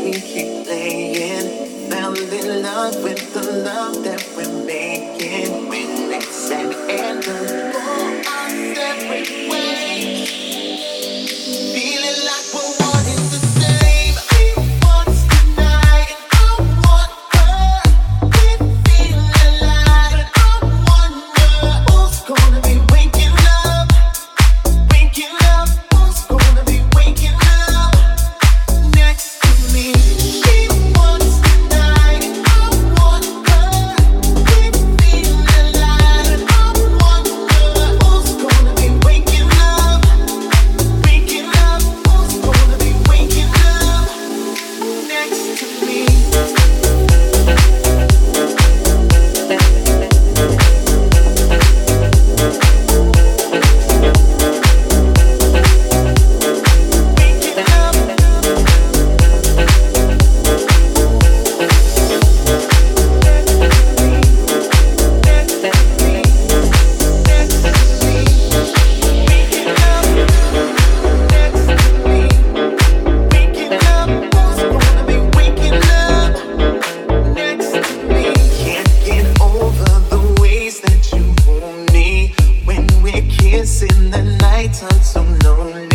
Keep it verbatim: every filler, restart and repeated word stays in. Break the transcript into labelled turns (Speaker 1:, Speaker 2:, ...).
Speaker 1: we keep playing. Fell in love with the love that we're making. When it's an end, go our separate ways. Feeling like we're one in the same. He wants tonight, I want her. We feel alive, I wonder who's gonna be waking up, waking up. Who's gonna be waking up next to me? She wants tonight, I want her. We feel alive, I wonder who's gonna be waking up, waking up. Who's gonna be waking up next to me? Waking up. In the night, I'm so lonely.